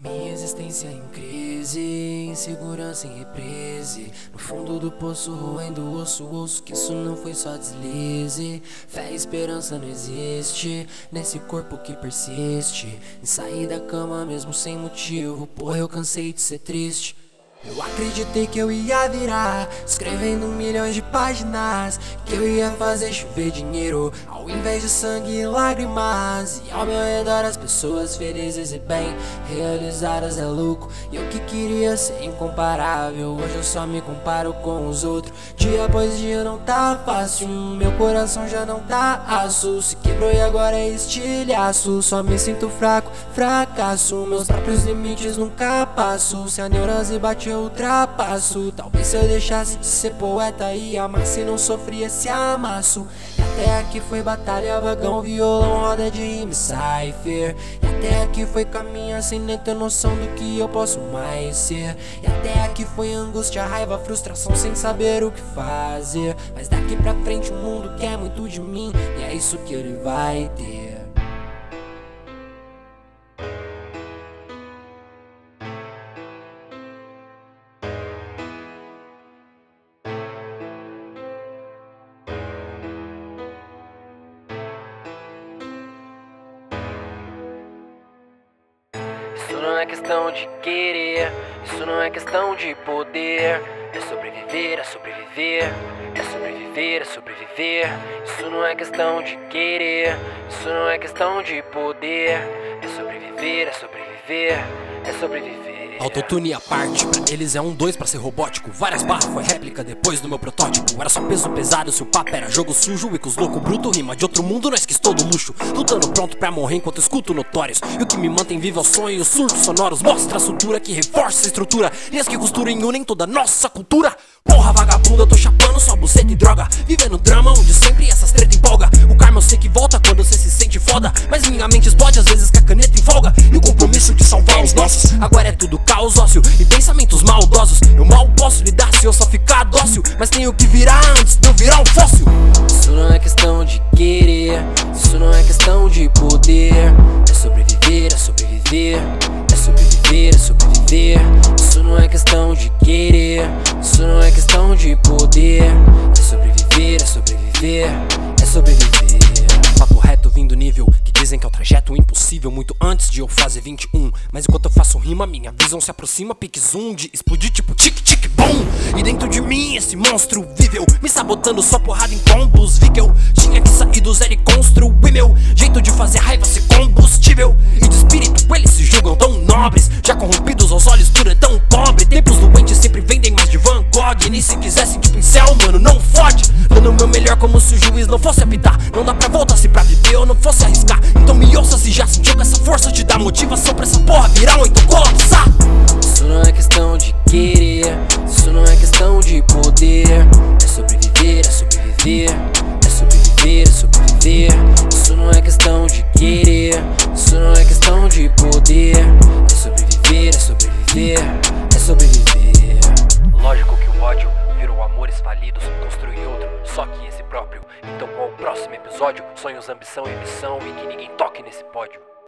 Minha existência em crise, insegurança em reprise. No fundo do poço, roendo o osso, ouço que isso não foi só deslize. Fé e esperança não existe nesse corpo que persiste em sair da cama mesmo sem motivo, porra eu cansei de ser triste. Eu acreditei que eu ia virar, escrevendo milhões de páginas, que eu ia fazer chover dinheiro, ao invés de sangue e lágrimas. E ao meu redor as pessoas felizes e bem realizadas é louco. E eu que queria ser incomparável, hoje eu só me comparo com os outros. Dia após dia não tá fácil, meu coração já não tá aço. Se quebrou e agora é estilhaço, só me sinto fraco, fracasso. Meus próprios limites nunca passo, se a neurose bate eu ultrapasso. Talvez se eu deixasse de ser poeta e amasse, não sofria esse amasso. E até aqui foi batalha, vagão, violão, roda de rima, cipher. E até aqui foi caminhar sem nem ter noção do que eu posso mais ser. E até aqui foi angústia, raiva, frustração, sem saber o que fazer. Mas daqui pra frente o mundo quer muito de mim, e é isso que ele vai ter. Isso não é questão de querer, isso não é questão de poder. É sobreviver, é sobreviver, é sobreviver, é sobreviver. Isso não é questão de querer, isso não é questão de poder. É sobreviver, é sobreviver, é sobreviver. Autotune à parte, pra eles é 1-2 pra ser robótico. Várias barras foi réplica depois do meu protótipo. Era só peso pesado se o papo era jogo sujo. E com os loucos bruto, rima de outro mundo, nós quis todo luxo. Lutando pronto pra morrer enquanto escuto notórios. E o que me mantém vivo é o sonho e os surtos sonoros. Mostra a sutura que reforça a estrutura, linhas que costuram e unem toda a nossa cultura. Porra vagabunda, eu tô chapando só buceta e droga, vivendo drama onde sempre essas treta empolga. O karma eu sei que volta quando cê se sente foda, mas minha mente explode às vezes que a caneta em folga. E o compromisso de salvar os nossos agora é tudo caos ósseo e pensamentos maldosos. Eu mal posso lidar se eu só ficar dócil, mas tenho que virar antes de eu virar um fóssil. Isso não é questão de querer, isso não é questão de poder. É sobreviver, é sobreviver, é sobreviver, é sobreviver. Isso não é questão de querer, isso não é questão de poder. É sobreviver, é sobreviver, é sobreviver. Papo reto vindo nível que dizem que é o trajeto impossível, muito antes de eu fazer 21. Mas enquanto eu faço rima, minha visão se aproxima, pique zoom de explodir tipo tic-tic-bom. E dentro de mim esse monstro viveu, me sabotando só porrada em combos. Vi que eu tinha que sair do zero e construir meu jeito de fazer raiva ser combustível. E de espírito eles se julgam tão nobres, já corrompidos aos olhos tudo é tão pobre. Tempos doentes sempre vendem mais de Van Gogh, e nem se quisesse de pincel, mano, não fode. Dando o meu melhor como se o juiz não fosse apitar. Não dá pra voltar se pra viver eu não fosse arriscar. Então me ouça se já sentiu que essa força te dá motivação pra essa porra virar ou então colapsar. Isso não é questão de querer, isso não é questão de poder. É sobreviver, é sobreviver, é sobreviver, é sobreviver. Isso não é questão de querer, isso não é questão de poder. É sobreviver, é sobreviver, é sobreviver. Lógico que o ódio virou amores falidos, construir outro, só que esse próprio. Então qual o próximo episódio? Sonhos, ambição e missão, e que ninguém toque nesse pódio.